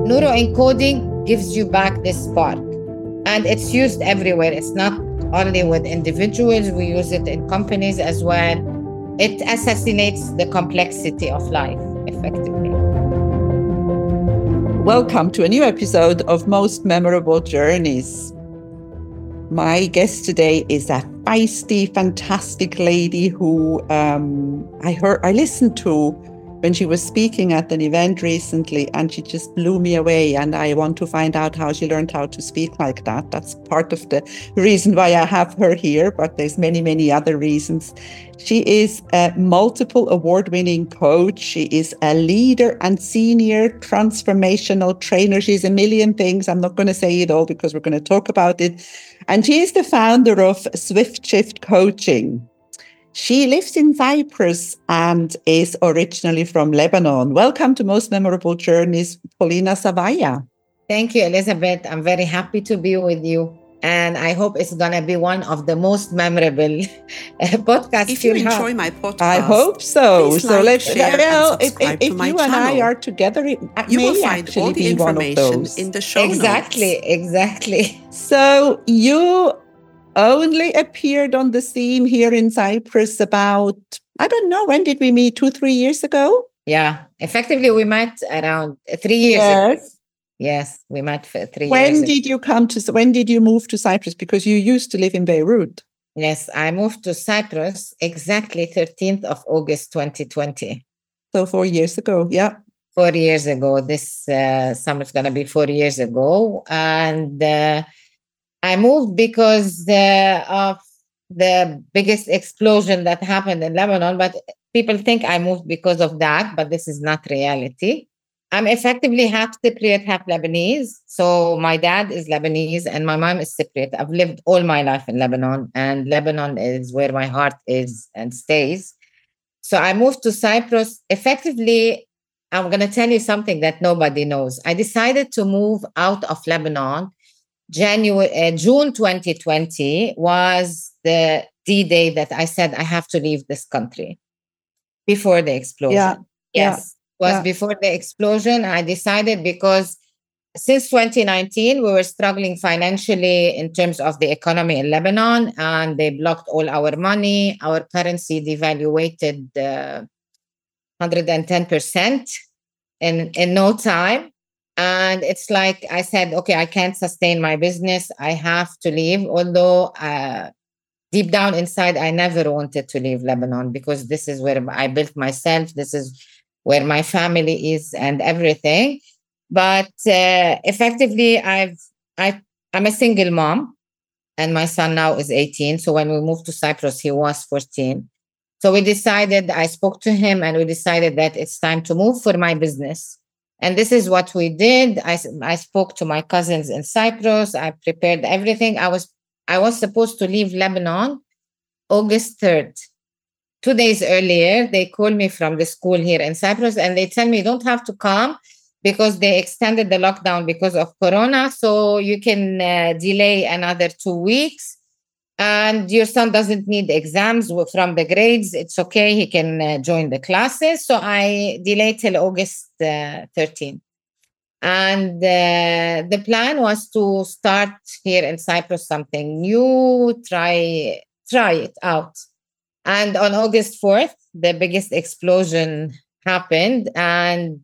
Neuroencoding gives you back this spark, and it's used everywhere. It's not only with individuals, we use it in companies as well. It assassinates the complexity of life effectively. Welcome to a new episode of Most Memorable Journeys. My guest today is a feisty, fantastic lady who I listened to when she was speaking at an event recently, and she just blew me away. And I want to find out how she learned how to speak like that. That's part of the reason why I have her here, but there's many, many other reasons. She is a multiple award-winning coach. She is a leader and senior transformational trainer. She's a million things. I'm not going to say it all because we're going to talk about it. And she is the founder of Swift Shift Coaching. She lives in Cyprus and is originally from Lebanon. Welcome to Most Memorable Journeys, Polina Savvaia. Thank you, Elizabeth. I'm very happy to be with you. And I hope it's going to be one of the most memorable podcasts. If you enjoy my podcast, I hope so. So let's share and subscribe to my you channel. And I are together, it you may will find actually all the be one of information those. in the show notes. Exactly. So you only appeared on the scene here in Cyprus about, I don't know, when did we meet? 2-3 years ago? Yeah. Effectively, we met around 3 years ago. Yes, we met for 3 years. When did you move to Cyprus? Because you used to live in Beirut. Yes, I moved to Cyprus exactly 13th of August, 2020. So 4 years ago, yeah. 4 years ago. This summer is going to be 4 years ago. And I moved because of the biggest explosion that happened in Lebanon. But people think I moved because of that, but this is not reality. I'm effectively half Cypriot, half Lebanese. So my dad is Lebanese and my mom is Cypriot. I've lived all my life in Lebanon, and Lebanon is where my heart is and stays. So I moved to Cyprus. Effectively, I'm going to tell you something that nobody knows. I decided to move out of Lebanon. June 2020 was the D-Day that I said I have to leave this country before the explosion. Yeah. Yes. Before the explosion. I decided because since 2019, we were struggling financially in terms of the economy in Lebanon, and they blocked all our money. Our currency devaluated 110% in no time. And it's like I said, okay, I can't sustain my business. I have to leave. Although deep down inside, I never wanted to leave Lebanon because this is where I built myself. This is where my family is and everything. But effectively, I'm a single mom, and my son now is 18. So when we moved to Cyprus, he was 14. So I spoke to him and we decided that it's time to move for my business. And this is what we did. I spoke to my cousins in Cyprus. I prepared everything. I was supposed to leave Lebanon August 3rd. 2 days earlier, they called me from the school here in Cyprus and they tell me you don't have to come because they extended the lockdown because of Corona. So you can delay another 2 weeks. And your son doesn't need exams from the grades. It's okay. He can join the classes. So I delayed till August 13th. And the plan was to start here in Cyprus something new, try it out. And on August 4th, the biggest explosion happened. And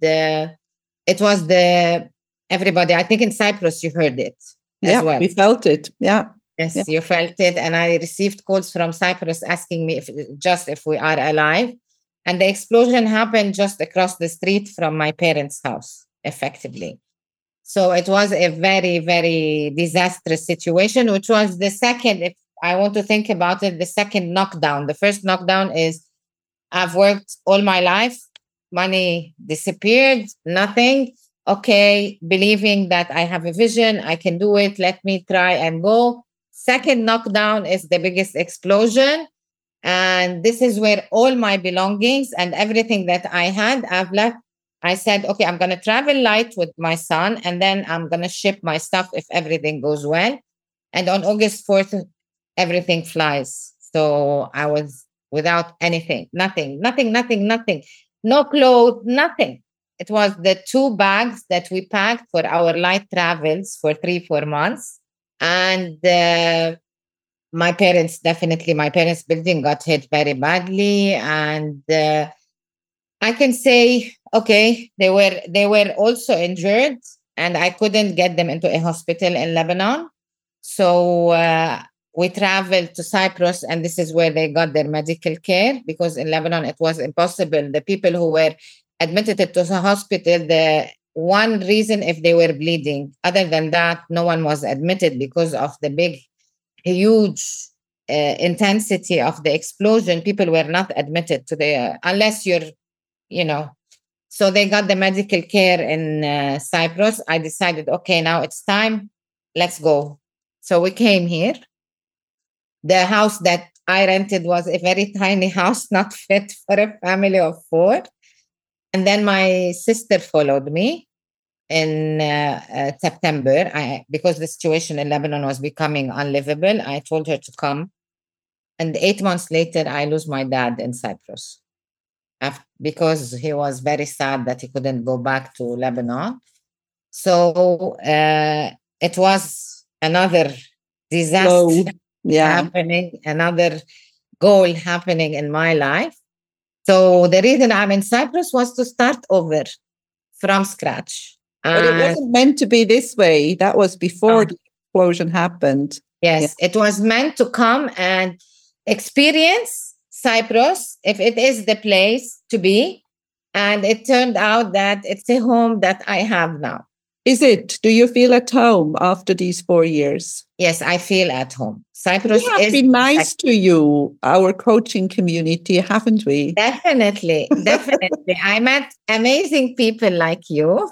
it was everybody, I think in Cyprus, you heard it as well. We felt it. Yeah. Yes, you felt it. And I received calls from Cyprus asking me if we are alive. And the explosion happened just across the street from my parents' house, effectively. So it was a very, very disastrous situation, which was the second, if I want to think about it, the second knockdown. The first knockdown is I've worked all my life. Money disappeared, nothing. Okay, believing that I have a vision, I can do it. Let me try and go. Second knockdown is the biggest explosion. And this is where all my belongings and everything that I had, I've left. I said, okay, I'm going to travel light with my son, and then I'm going to ship my stuff if everything goes well. And on August 4th, everything flies. So I was without anything, nothing. No clothes, nothing. it was the 2 bags that we packed for our light travels for 3-4 months. And my parents building got hit very badly. And I can say, okay, they were also injured, and I couldn't get them into a hospital in Lebanon. So we traveled to Cyprus, and this is where they got their medical care, because in Lebanon it was impossible. The people who were admitted to the hospital, the one reason if they were bleeding. Other than that, no one was admitted because of the huge intensity of the explosion. People were not admitted to the unless you're, you know. So they got the medical care in Cyprus. I decided, okay, now it's time. Let's go. So we came here. The house that I rented was a very tiny house, not fit for a family of 4. And then my sister followed me in September. Because the situation in Lebanon was becoming unlivable, I told her to come. And 8 months later, I lose my dad in Cyprus because he was very sad that he couldn't go back to Lebanon. So it was another disaster happening, another goal happening in my life. So the reason I'm in Cyprus was to start over from scratch. But it wasn't meant to be this way. That was before the explosion happened. Yes, it was meant to come and experience Cyprus, if it is the place to be. And it turned out that it's a home that I have now. Is it? Do you feel at home after these 4 years? Yes, I feel at home. Cyprus has been nice to you, our coaching community, haven't we? Definitely. I met amazing people like you.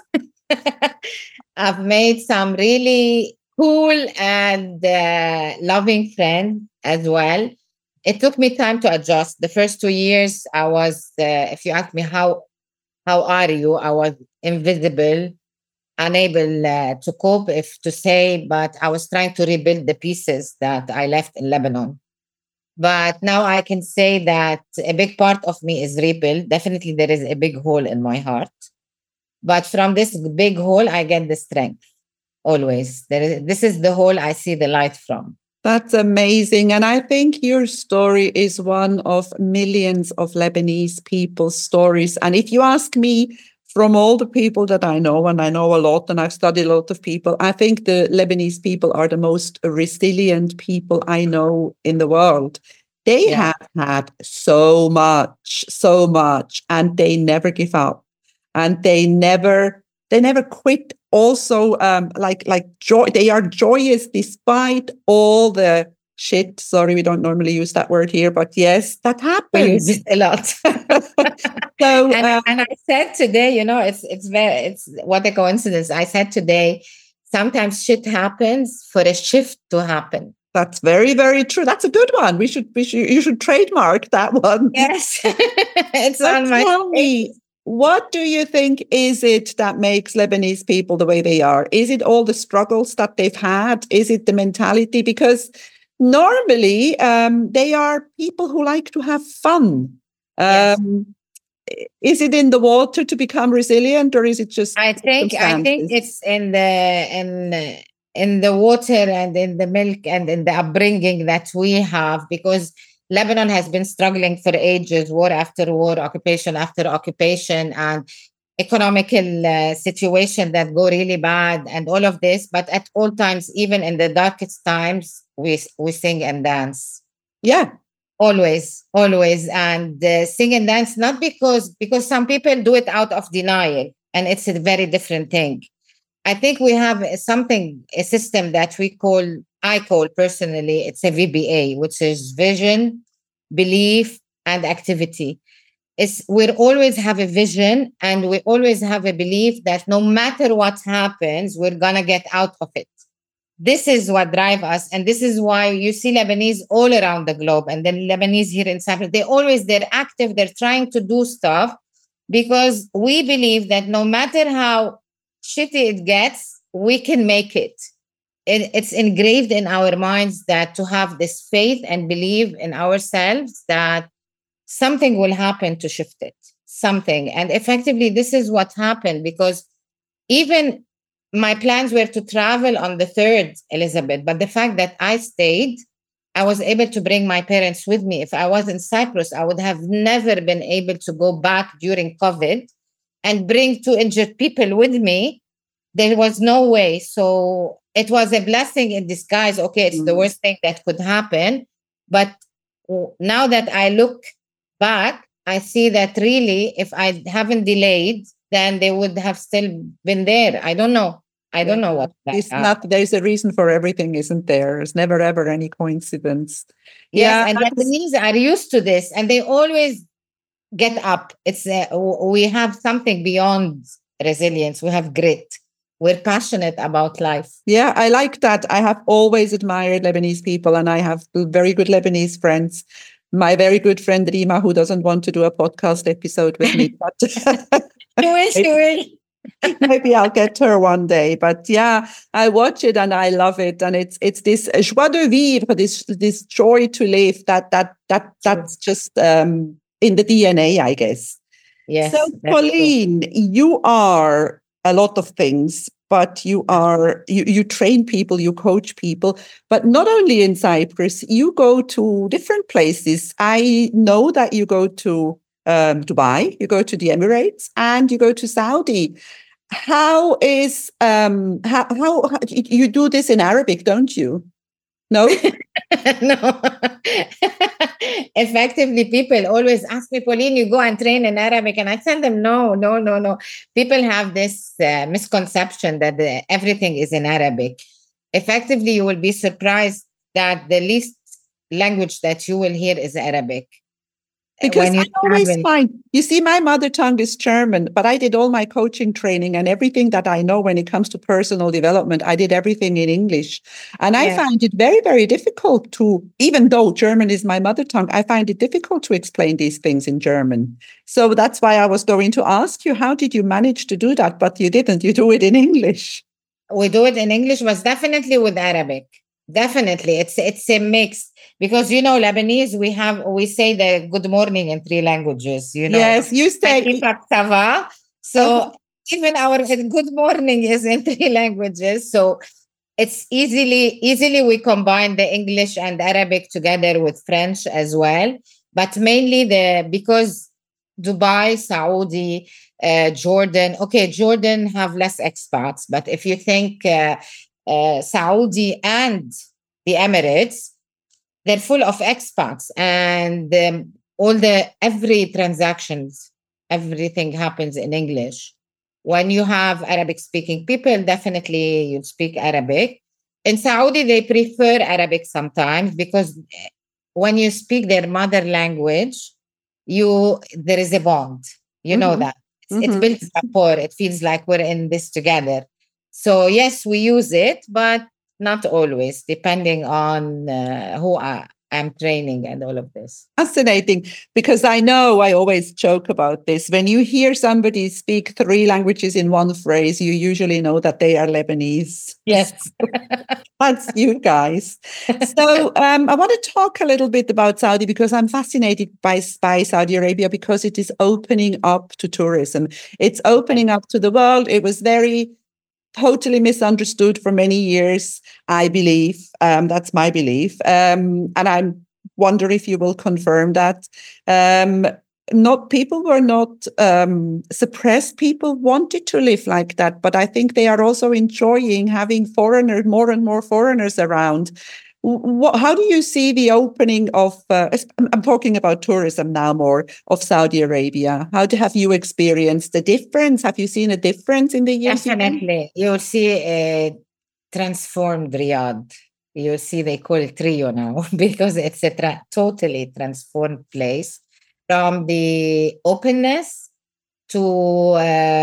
I've made some really cool and loving friends as well. It took me time to adjust. The first 2 years, I was, if you ask me how are you, I was invisible, unable to cope, but I was trying to rebuild the pieces that I left in Lebanon. But now I can say that a big part of me is rebuilt. Definitely there is a big hole in my heart. But from this big hole, I get the strength. Always. This is the hole I see the light from. That's amazing. And I think your story is one of millions of Lebanese people's stories. And if you ask me, from all the people that I know, and I know a lot, and I've studied a lot of people, I think the Lebanese people are the most resilient people I know in the world. They have had so much, and they never give up, and they never quit. Also, like joy, they are joyous despite all the shit. Sorry, we don't normally use that word here, but yes, that happens. We use it a lot. So, and I said today, it's what a coincidence. I said today, sometimes shit happens for a shift to happen. That's very, very true. That's a good one. You should trademark that one. Yes, it's on my. Tell me, what do you think is it that makes Lebanese people the way they are? Is it all the struggles that they've had? Is it the mentality? Because normally, they are people who like to have fun. Yes. Is it in the water to become resilient, or is it just? I think it's in the water and in the milk and in the upbringing that we have, because Lebanon has been struggling for ages, war after war, occupation after occupation, and economical situation that go really bad, and all of this. But at all times, even in the darkest times, we sing and dance. Yeah. Always. And sing and dance, not because some people do it out of denial, and it's a very different thing. I think we have a system that I call personally, it's a VBA, which is vision, belief, and activity. We always have a vision, and we always have a belief that no matter what happens, we're going to get out of it. This is what drives us. And this is why you see Lebanese all around the globe. And then Lebanese here in Cyprus, they're active. They're trying to do stuff because we believe that no matter how shitty it gets, we can make it. It's engraved in our minds that to have this faith and believe in ourselves that something will happen to shift it. something. And effectively, this is what happened, because even my plans were to travel on the 3rd, Elizabeth, but the fact that I stayed, I was able to bring my parents with me. If I was in Cyprus, I would have never been able to go back during COVID and bring 2 injured people with me. There was no way. So it was a blessing in disguise. Okay, it's the worst thing that could happen. But now that I look back, I see that really, if I haven't delayed, then they would have still been there. I don't know. I don't know what. It's not. There's a reason for everything, isn't there? There's never ever any coincidence. Yes, and Lebanese are used to this, and they always get up. It's we have something beyond resilience. We have grit. We're passionate about life. Yeah, I like that. I have always admired Lebanese people, and I have very good Lebanese friends. My very good friend Rima, who doesn't want to do a podcast episode with me, but maybe I'll get her one day. But yeah, I watch it and I love it, and it's this joie de vivre, this joy to live. That's just in the DNA, I guess. Yes. So, Pauline, you are a lot of things, but you train people, you coach people, but not only in Cyprus, you go to different places. I know that you go to Dubai, you go to the Emirates, and you go to Saudi. How is how you do this in Arabic, don't you? No? No. Effectively, people always ask me, Pauline, you go and train in Arabic. And I tell them, no. People have this misconception that everything is in Arabic. Effectively, you will be surprised that the least language that you will hear is Arabic. Because I always find, you see, my mother tongue is German, but I did all my coaching training and everything that I know when it comes to personal development, I did everything in English. And I find it very, very difficult to, even though German is my mother tongue, I find it difficult to explain these things in German. So that's why I was going to ask you, how did you manage to do that? But you didn't, you do it in English. We do it in English, but definitely with Arabic. Definitely. It's a mix. Because, Lebanese, we say the good morning in 3 languages, Yes, you say. So even our good morning is in 3 languages. So it's easily we combine the English and Arabic together with French as well. But mainly because Dubai, Saudi, Jordan. Okay, Jordan have less expats. But if you think Saudi and the Emirates, they're full of expats, and every transactions, everything happens in English. When you have Arabic speaking people, definitely you speak Arabic. In Saudi, they prefer Arabic sometimes because when you speak their mother language, there is a bond. You know that. It builds rapport. It feels like we're in this together. So yes, we use it, but not always, depending on who I'm training and all of this. Fascinating, because I know I always joke about this. When you hear somebody speak 3 languages in one phrase, you usually know that they are Lebanese. Yes. That's you guys. So I want to talk a little bit about Saudi, because I'm fascinated by Saudi Arabia, because it is opening up to tourism. It's opening up to the world. It was totally misunderstood for many years, I believe. That's my belief. And I wonder if you will confirm that. People were not suppressed. People wanted to live like that. But I think they are also enjoying having more and more foreigners around. How do you see the opening of, I'm talking about tourism now more, of Saudi Arabia? How have you experienced the difference? Have you seen a difference in the years? Definitely. You'll see a transformed Riyadh. You'll see they call it Rio now because it's a totally transformed place. From the openness to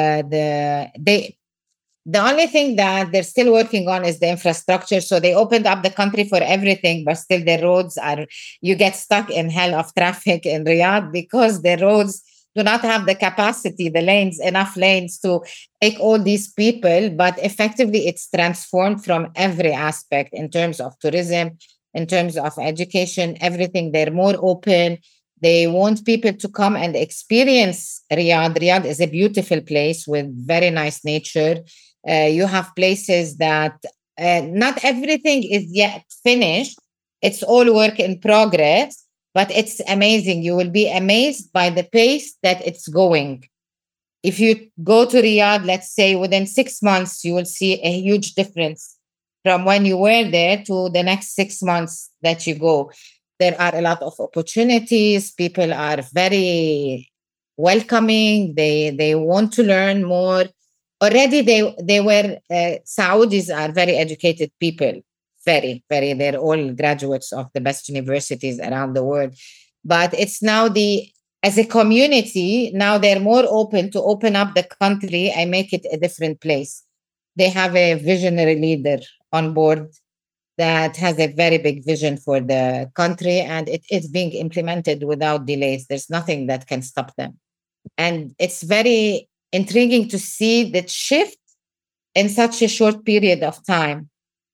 the only thing that they're still working on is the infrastructure. So they opened up the country for everything, but still the roads you get stuck in hell of traffic in Riyadh because the roads do not have the capacity, enough lanes to take all these people. But effectively, it's transformed from every aspect in terms of tourism, in terms of education, everything. They're more open. They want people to come and experience Riyadh. Riyadh is a beautiful place with very nice nature. You have places that not everything is yet finished. It's all work in progress, but it's amazing. You will be amazed by the pace that it's going. If you go to Riyadh, let's say within 6 months, you will see a huge difference from when you were there to the next 6 months that you go. There are a lot of opportunities. People are very welcoming. They want to learn more. Already, they were Saudis are very educated people, very very. They're all graduates of the best universities around the world. But it's now the as a community now they're more open to open up the country and make it a different place. They have a visionary leader on board that has a very big vision for the country, and it is being implemented without delays. There's nothing that can stop them. And it's very intriguing to see that shift in such a short period of time.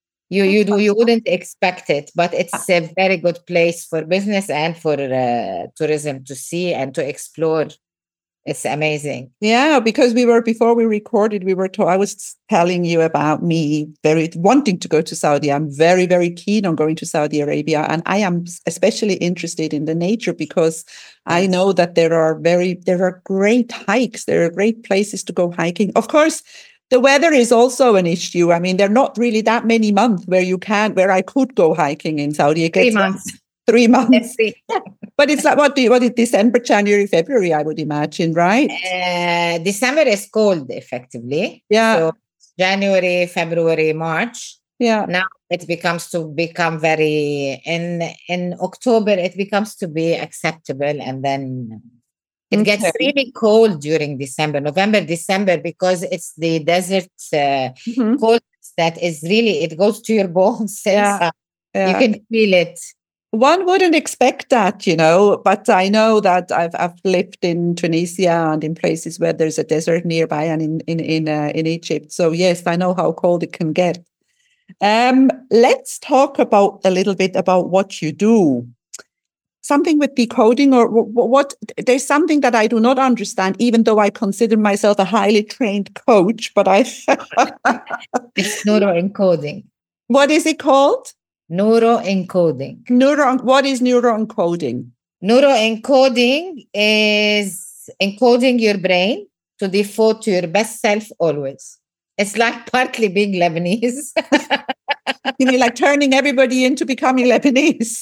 You wouldn't expect it, but it's a very good place for business and for tourism to see and to explore. It's amazing. Yeah, because before we recorded, I was telling you about me very wanting to go to Saudi. I'm very, very keen on going to Saudi Arabia. And I am especially interested in the nature because I know that there are great hikes. There are great places to go hiking. Of course, the weather is also an issue. I mean, there are not really that many months where I could go hiking in Saudi. It 3 months. 3 months. But it's like, what is December, January, February, I would imagine, right? December is cold, effectively. Yeah. So January, February, March. Yeah. Now it becomes to become very, in October, it becomes to be acceptable. And then it gets really cold during December, November, December, because it's the desert cold that is really, it goes to your bones. Yeah. You can feel it. One wouldn't expect that, but I know that I've lived in Tunisia and in places where there's a desert nearby and in Egypt. So yes, I know how cold it can get. Let's talk a little bit about what you do. Something with decoding or what? There's something that I do not understand, even though I consider myself a highly trained coach. But it's neuroencoding. What is it called? Neuroencoding. What is neuroencoding? Neuroencoding is encoding your brain to default to your best self always. It's like partly being Lebanese. You mean like turning everybody into becoming Lebanese?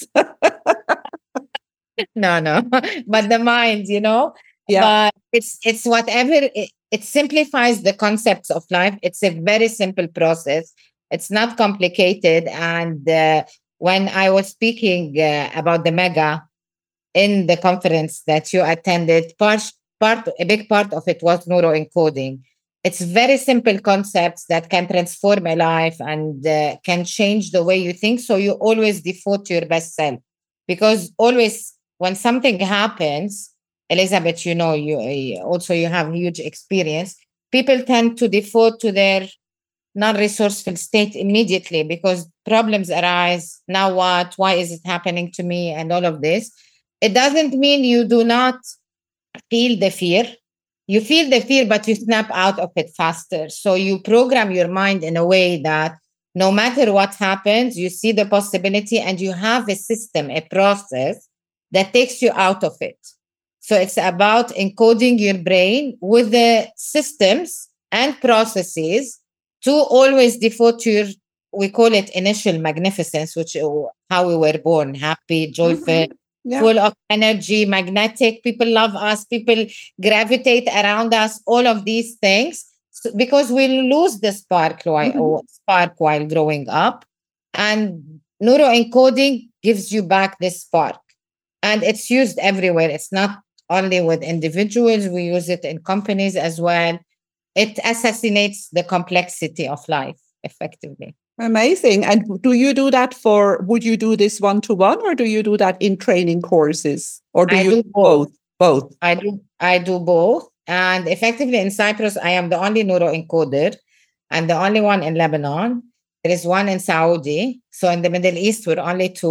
No. But the mind, Yeah. But it's whatever. It simplifies the concepts of life. It's a very simple process. It's not complicated. And when I was speaking about the mega in the conference that you attended, a big part of it was neuroencoding. It's very simple concepts that can transform a life and can change the way you think. So you always default to your best self. Because always when something happens, Elizabeth, you have huge experience. People tend to default to their non-resourceful state immediately because problems arise. Now what? Why is it happening to me? And all of this. It doesn't mean you do not feel the fear. You feel the fear, but you snap out of it faster. So you program your mind in a way that no matter what happens, you see the possibility and you have a system, a process that takes you out of it. So it's about encoding your brain with the systems and processes to always default to we call it initial magnificence, which is how we were born, happy, joyful, full of energy, magnetic. People love us. People gravitate around us, all of these things, because we lose the spark while growing up. And neuroencoding gives you back this spark. And it's used everywhere. It's not only with individuals. We use it in companies as well. It assassinates the complexity of life effectively. Amazing. And would you do this one-to-one or do you do that in training courses? Or do you do both? Both. I do both. And effectively in Cyprus, I am the only neuroencoder and the only one in Lebanon. There is one in Saudi. So in the Middle East, we're only two.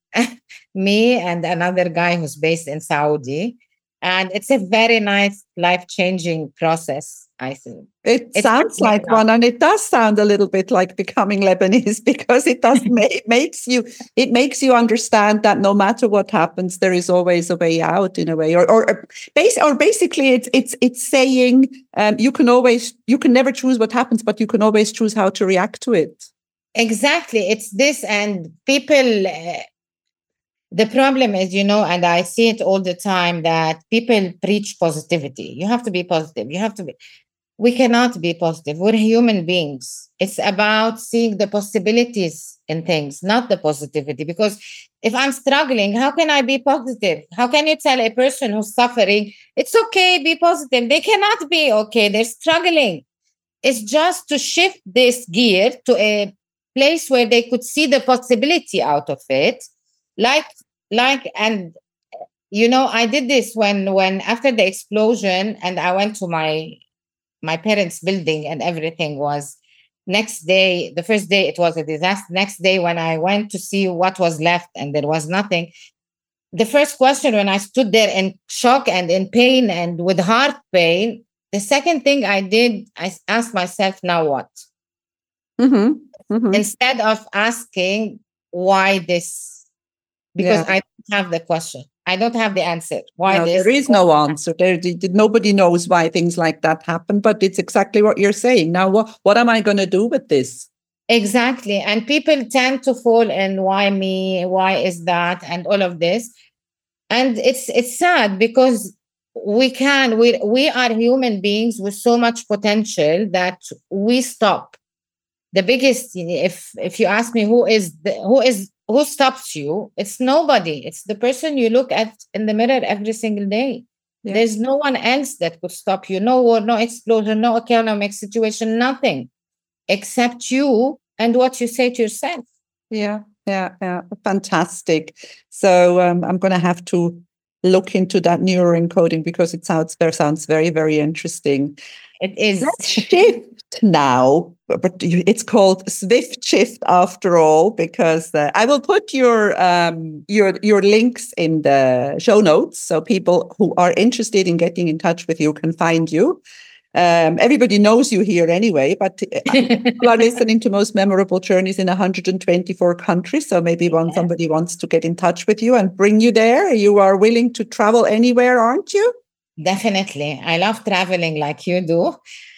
me and another guy who's based in Saudi. And it's a very nice life-changing process, I think. It It's sounds like one, and it does sound a little bit like becoming Lebanese, because it does makes you understand that no matter what happens, there is always a way out, in a way, or basically it's saying you can never choose what happens, but you can always choose how to react to it. Exactly, it's this, and people. The problem is, and I see it all the time, that people preach positivity. You have to be positive. You have to be. We cannot be positive. We're human beings. It's about seeing the possibilities in things, not the positivity. Because if I'm struggling, how can I be positive? How can you tell a person who's suffering, it's okay, be positive? They cannot be okay. They're struggling. It's just to shift this gear to a place where they could see the possibility out of it. And I did this when after the explosion, and I went to my parents' building, and everything was next day. The first day it was a disaster. Next day, when I went to see what was left and there was nothing, the first question, when I stood there in shock and in pain and with heart pain, the second thing I did, I asked myself, now what? Mm-hmm. Mm-hmm. Instead of asking why this, because I don't have the question. I don't have the answer. Why this? There is no answer. Nobody knows why things like that happen, but it's exactly what you're saying. Now, what am I going to do with this? Exactly. And people tend to fall in why me? Why is that? And all of this. And it's sad, because we are human beings with so much potential that we stop. The biggest, if you ask me who stops you, it's nobody. It's the person you look at in the mirror every single day. Yeah. There's no one else that could stop you. No war, no explosion, no economic situation, nothing except you and what you say to yourself. Yeah. Fantastic. So I'm going to have to look into that neuroencoding, because it sounds very, very interesting. It is. Let's shift now, but it's called Swift Shift after all, because I will put your links in the show notes, so people who are interested in getting in touch with you can find you. Everybody knows you here anyway, but people are listening to Most Memorable Journeys in 124 countries. So maybe somebody wants to get in touch with you and bring you there. You are willing to travel anywhere, aren't you? Definitely. I love traveling like you do.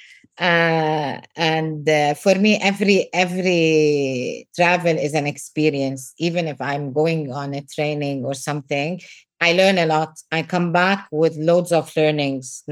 And for me, every travel is an experience. Even if I'm going on a training or something, I learn a lot. I come back with loads of learnings.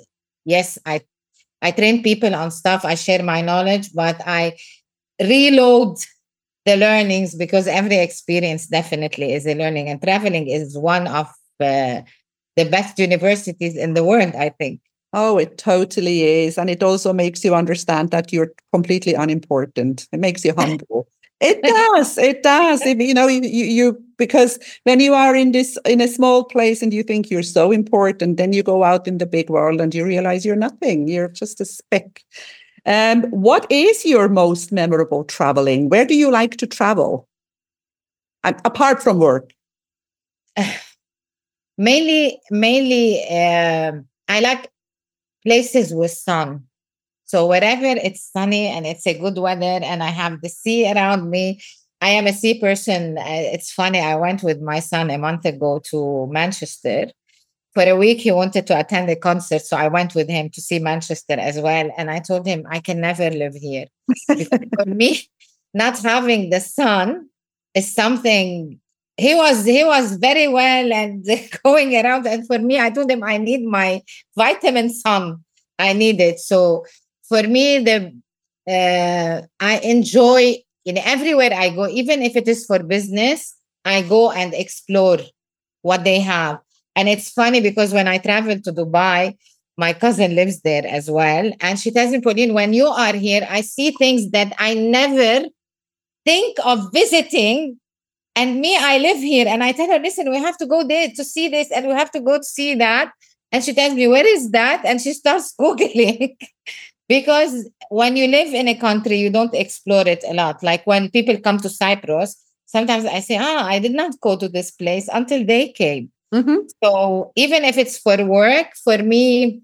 I train people on stuff. I share my knowledge, but I reload the learnings, because every experience definitely is a learning. And traveling is one of the best universities in the world, I think. Oh, it totally is. And it also makes you understand that you're completely unimportant. It makes you humble. It does. It does. You because when you are in a small place and you think you're so important, then you go out in the big world and you realize you're nothing. You're just a speck. What is your most memorable traveling? Where do you like to travel? Apart from work? Mainly, I like places with sun. So wherever it's sunny and it's a good weather and I have the sea around me, I am a sea person. It's funny. I went with my son a month ago to Manchester. For a week, he wanted to attend a concert. So I went with him to see Manchester as well. And I told him, I can never live here. Because for me, not having the sun is something. He was very well and going around. And for me, I told him I need my vitamin sun. I need it. So for me, I enjoy everywhere I go, even if it is for business, I go and explore what they have. And it's funny because when I travel to Dubai, my cousin lives there as well. And she tells me, Pauline, when you are here, I see things that I never think of visiting. And me, I live here. And I tell her, listen, we have to go there to see this and we have to go to see that. And she tells me, where is that? And she starts Googling. Because when you live in a country, you don't explore it a lot. Like when people come to Cyprus sometimes I say, I did not go to this place until they came. Mm-hmm. So even if it's for work, for me,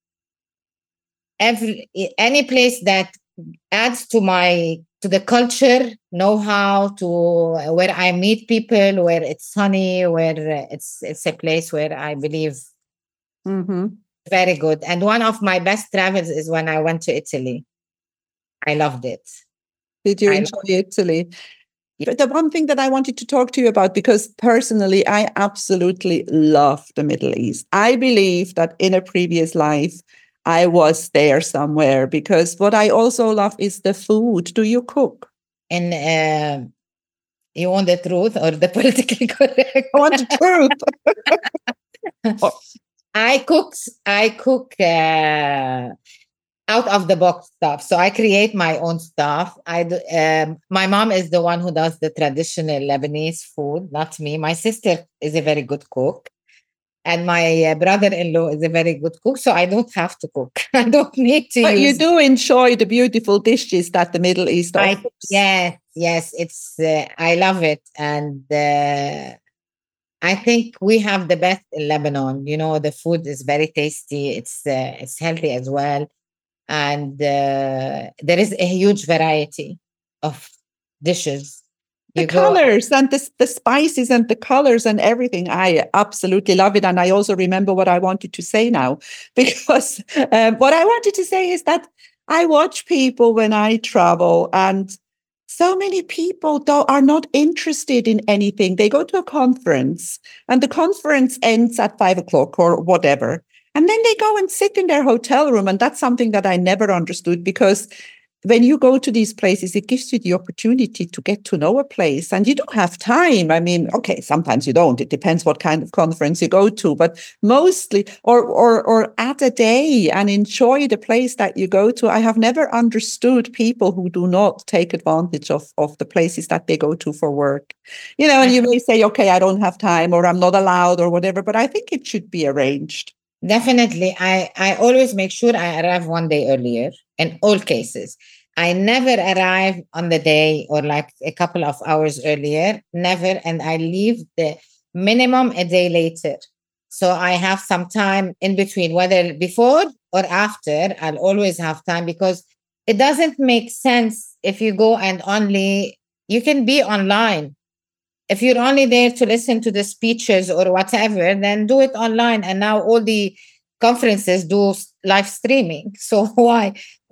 any place that adds to the culture, know-how, to where I meet people, where it's sunny, where it's a place where I believe Mm-hmm. very good. And one of my best travels is when I went to Italy. I loved it. Did you enjoy Italy? But the one thing that I wanted to talk to you about, because personally, I absolutely love the Middle East. I believe that in a previous life, I was there somewhere, because what I also love is the food. Do you cook? And you want the truth or the politically correct? I want the truth. I cook out of the box stuff. So I create my own stuff. My mom is the one who does the traditional Lebanese food, not me. My sister is a very good cook. And my brother-in-law is a very good cook. So I don't have to cook. I don't need to But use. you do enjoy the beautiful dishes that the Middle East offers. Yes. It's I love it. And I think we have the best in Lebanon. You know, the food is very tasty. It's healthy as well. And there is a huge variety of dishes. The colors and the spices and the colors and everything. I absolutely love it. And I also remember what I wanted to say now, because what I wanted to say is that I watch people when I travel, and so many people are not interested in anything. They go to a conference and the conference ends at 5:00 or whatever. And then they go and sit in their hotel room. And that's something that I never understood, because when you go to these places, it gives you the opportunity to get to know a place, and you don't have time. I mean, okay, sometimes you don't. It depends what kind of conference you go to, but mostly, or at a day and enjoy the place that you go to. I have never understood people who do not take advantage of the places that they go to for work. You know, and you may say, okay, I don't have time, or I'm not allowed, or whatever, but I think it should be arranged. Definitely. I always make sure I arrive one day earlier in all cases. I never arrive on the day or like a couple of hours earlier, never. And I leave the minimum a day later. So I have some time in between, whether before or after, I'll always have time, because it doesn't make sense if you go and you can be online. If you're only there to listen to the speeches or whatever, then do it online. And now all the conferences do live streaming. So why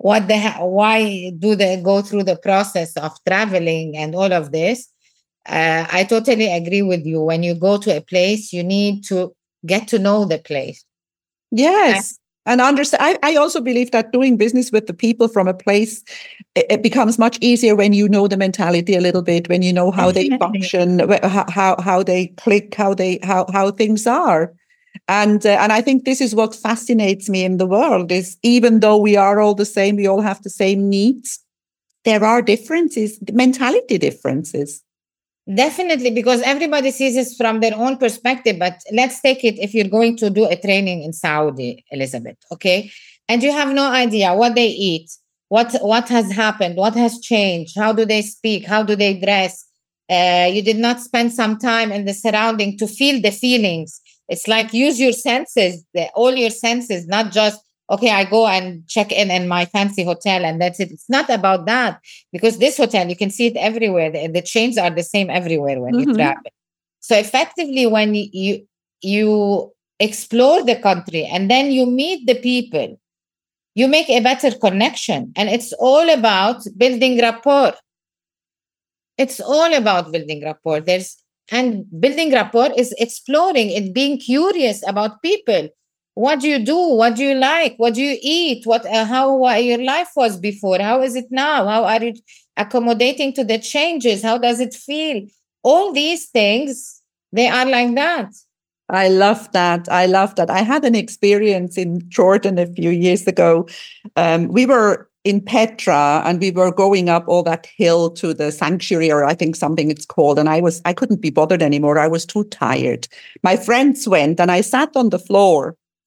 do they go through the process of traveling and all of this? I totally agree with you. When you go to a place, you need to get to know the place. Yes. And understand. I also believe that doing business with the people from a place, it becomes much easier when you know the mentality a little bit, when you know how they function, how they click, how things are. And I think this is what fascinates me in the world, is even though we are all the same, we all have the same needs, there are differences, mentality differences. Definitely, because everybody sees it from their own perspective. But let's take it, if you're going to do a training in Saudi, Elizabeth, okay? And you have no idea what they eat, what has happened, what has changed, how do they speak, how do they dress. You did not spend some time in the surrounding to feel the feelings. It's like use your senses, all your senses, not just, okay, I go and check in my fancy hotel and that's it. It's not about that, because this hotel, you can see it everywhere. The chains are the same everywhere when you travel. So effectively, when you explore the country and then you meet the people, you make a better connection. And it's all about building rapport. It's all about building rapport. And building rapport is exploring and being curious about people. What do you do? What do you like? What do you eat? How your life was before? How is it now? How are you accommodating to the changes? How does it feel? All these things, they are like that. I love that. I had an experience in Jordan a few years ago. We were in Petra and we were going up all that hill to the sanctuary, or I think something it's called. And I couldn't be bothered anymore. I was too tired. My friends went and I sat on the floor.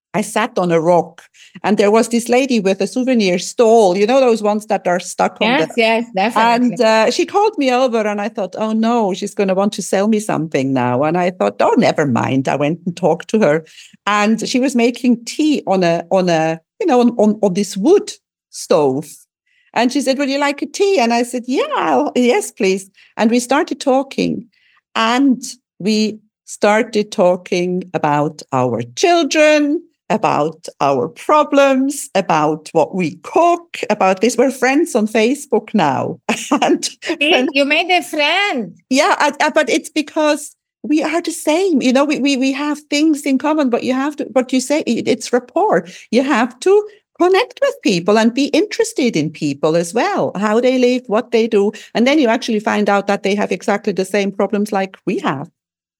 I sat on a rock, and there was this lady with a souvenir stall, you know, those ones that are stuck on the... Yes, definitely. And she called me over, and I thought, oh no, she's going to want to sell me something now. And I thought, oh, never mind. I went and talked to her, and she was making tea on this wood stove. And she said, would you like a tea? And I said, yeah, yes, please. And we started talking, and we started talking about our children, about our problems, about what we cook, about this. We're friends on Facebook now. and you made a friend. Yeah, but it's because we are the same. You know, we have things in common, but you have to, what you say, it's rapport. You have to connect with people and be interested in people as well, how they live, what they do. And then you actually find out that they have exactly the same problems like we have.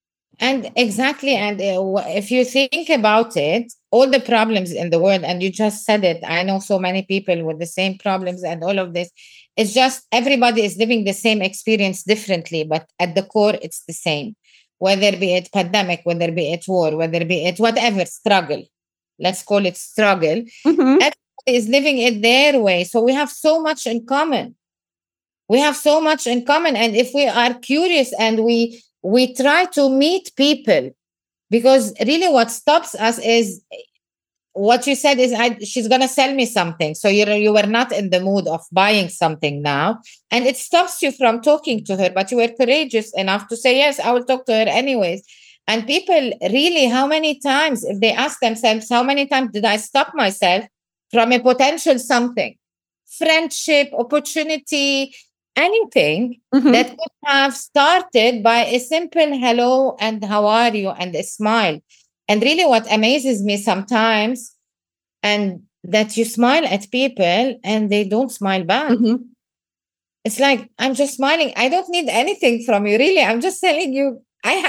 And exactly. And if you think about it, all the problems in the world, and you just said it, I know so many people with the same problems and all of this. It's just everybody is living the same experience differently, but at the core, it's the same. Whether be it pandemic, whether be it war, whether be it whatever struggle, let's call it struggle. Mm-hmm. Everybody is living it their way. So we have so much in common. We have so much in common. And if we are curious and we try to meet people, because really what stops us is what you said is she's going to sell me something. So you were not in the mood of buying something now. And it stops you from talking to her, but you were courageous enough to say, yes, I will talk to her anyways. And people really, how many times, if they ask themselves, how many times did I stop myself from a potential something, friendship, opportunity, anything that could have started by a simple hello and how are you and a smile. And really what amazes me sometimes, and that you smile at people and they don't smile back. Mm-hmm. It's like, I'm just smiling. I don't need anything from you, really. I'm just telling you,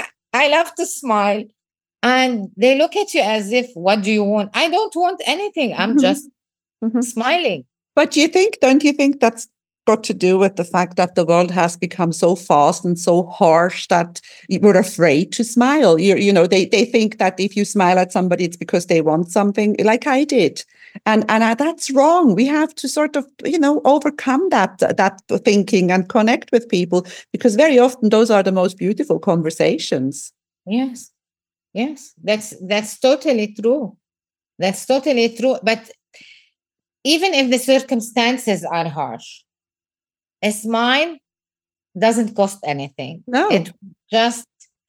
I love to smile. And they look at you as if, what do you want? I don't want anything. I'm just smiling. But don't you think that's got to do with the fact that the world has become so fast and so harsh that we're afraid to smile? They think that if you smile at somebody, it's because they want something, like I did. And that's wrong. We have to sort of, overcome that thinking and connect with people, because very often those are the most beautiful conversations. Yes. That's totally true. That's totally true. But even if the circumstances are harsh, a smile doesn't cost anything. No. It just,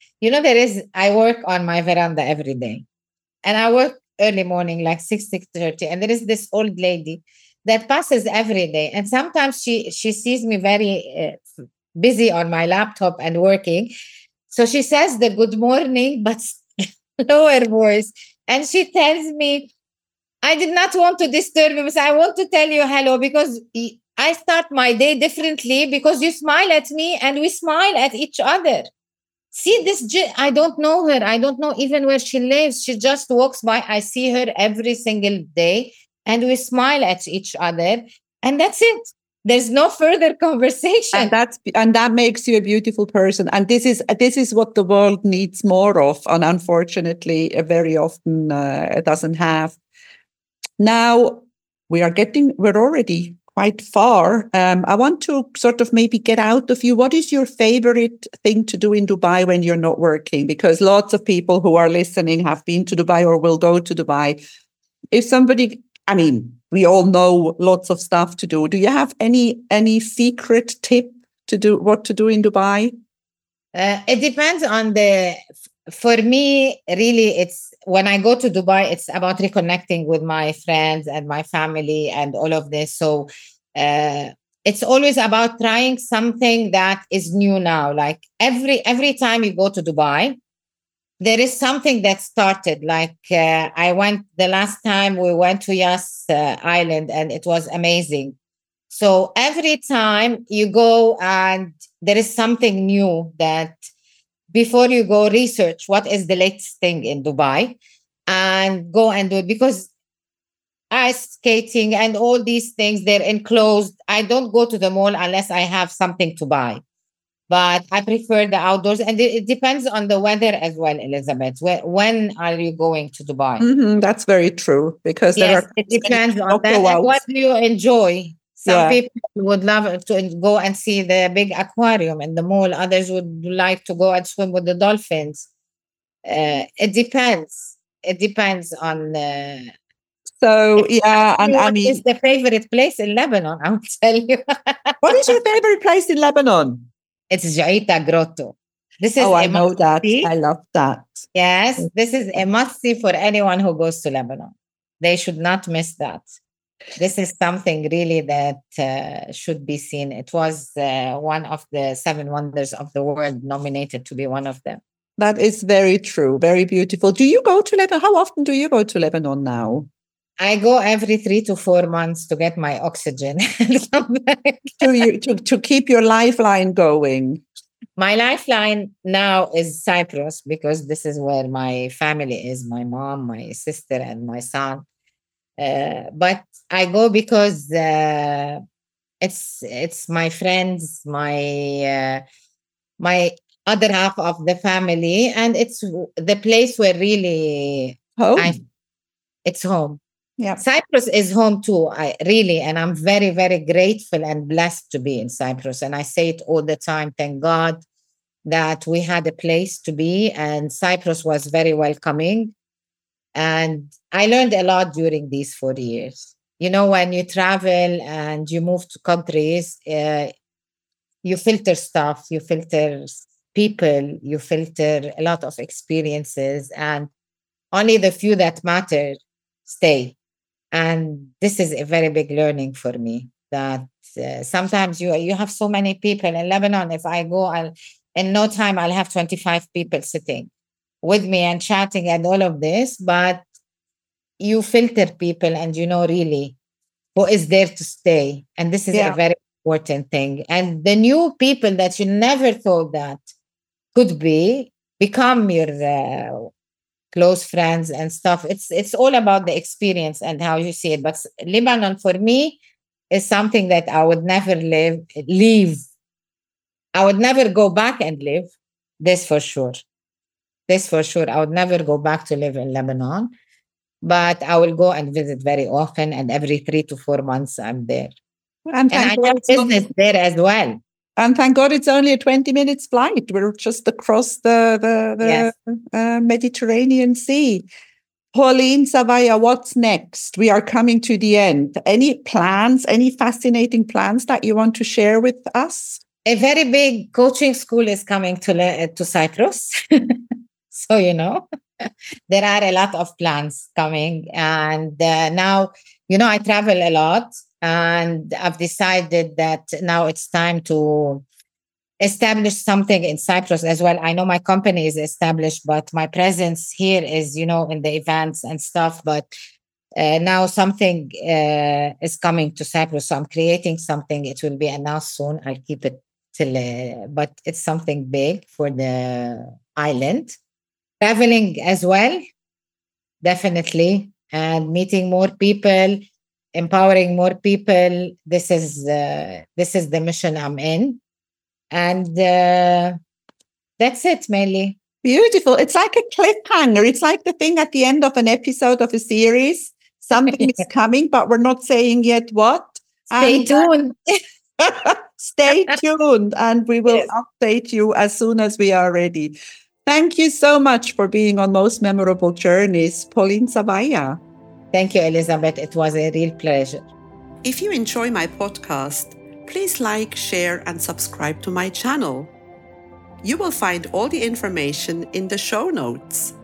I work on my veranda every day. And I work early morning, like 6:30. And there is this old lady that passes every day. And sometimes she sees me very busy on my laptop and working. So she says the good morning, but lower voice. And she tells me, I did not want to disturb you, but I want to tell you hello, because I start my day differently because you smile at me and we smile at each other. See this, I don't know her. I don't know even where she lives. She just walks by. I see her every single day and we smile at each other. And that's it. There's no further conversation. And that makes you a beautiful person. And this is what the world needs more of. And unfortunately, very often it doesn't have. Now we're already quite far. I want to sort of maybe get out of you. What is your favorite thing to do in Dubai when you're not working? Because lots of people who are listening have been to Dubai or will go to Dubai. We all know lots of stuff to do. Do you have any secret tip to do what to do in Dubai? It depends on for me, really, it's when I go to Dubai, it's about reconnecting with my friends and my family and all of this. So it's always about trying something that is new now. Like every time you go to Dubai, there is something that started. Like I went the last time we went to Yas Island and it was amazing. So every time you go and there is something new that before you go research what is the latest thing in Dubai and go and do it, because ice skating and all these things, they're enclosed. I don't go to the mall unless I have something to buy. But I prefer the outdoors, and it depends on the weather as well, Elizabeth. When are you going to Dubai? That's very true, because yes, it depends on that. And what do you enjoy? Some people would love to go and see the big aquarium in the mall. Others would like to go and swim with the dolphins. It depends. It depends on. So yeah, and I mean, what is the favorite place in Lebanon? I will tell you. What is your favorite place in Lebanon? It's Jaita Grotto. This is I know that. I love that. Yes, this is a must-see for anyone who goes to Lebanon. They should not miss that. This is something really that should be seen. It was one of the 7 wonders of the world, nominated to be one of them. That is very true. Very beautiful. Do you go to Lebanon? How often do you go to Lebanon now? I go every 3 to 4 months to get my oxygen. to keep your lifeline going. My lifeline now is Cyprus, because this is where my family is, my mom, my sister, and my son. But I go because it's my friends, my other half of the family, and it's the place where really it's home. Yeah, Cyprus is home too, and I'm very, very grateful and blessed to be in Cyprus. And I say it all the time, thank God that we had a place to be, and Cyprus was very welcoming. And I learned a lot during these 4 years. You know, when you travel and you move to countries, you filter stuff, you filter people, you filter a lot of experiences, and only the few that matter stay. And this is a very big learning for me, that sometimes you have so many people in Lebanon. If I go, in no time, I'll have 25 people sitting with me and chatting and all of this. But you filter people, and you know really who is there to stay. And this is a very important thing. And the new people that you never thought that could become your close friends and stuff. It's all about the experience and how you see it. But Lebanon for me is something that I would never leave. I would never go back and live. This for sure. I would never go back to live in Lebanon. But I will go and visit very often, and every 3 to 4 months I'm there. And I have business there as well. And thank God it's only a 20-minute flight. We're just across the Mediterranean Sea. Pauline Zavaya, what's next? We are coming to the end. Any plans, any fascinating plans that you want to share with us? A very big coaching school is coming to Cyprus. So, you know, there are a lot of plans coming. And now, you know, I travel a lot. And I've decided that now it's time to establish something in Cyprus as well. I know my company is established, but my presence here is, you know, in the events and stuff. But now something is coming to Cyprus. So I'm creating something. It will be announced soon. I'll keep it till, but it's something big for the island. Traveling as well, definitely, and meeting more people, empowering more people. This is the mission I'm in, and that's it mainly. Beautiful. It's like a cliffhanger. It's like the thing at the end of an episode of a series. Something is coming, but we're not saying yet what. Stay tuned. Stay tuned, and we will update you as soon as we are ready. Thank you so much for being on Most Memorable Journeys, Pauline Zavaya. Thank you, Elizabeth. It was a real pleasure. If you enjoy my podcast, please like, share, and subscribe to my channel. You will find all the information in the show notes.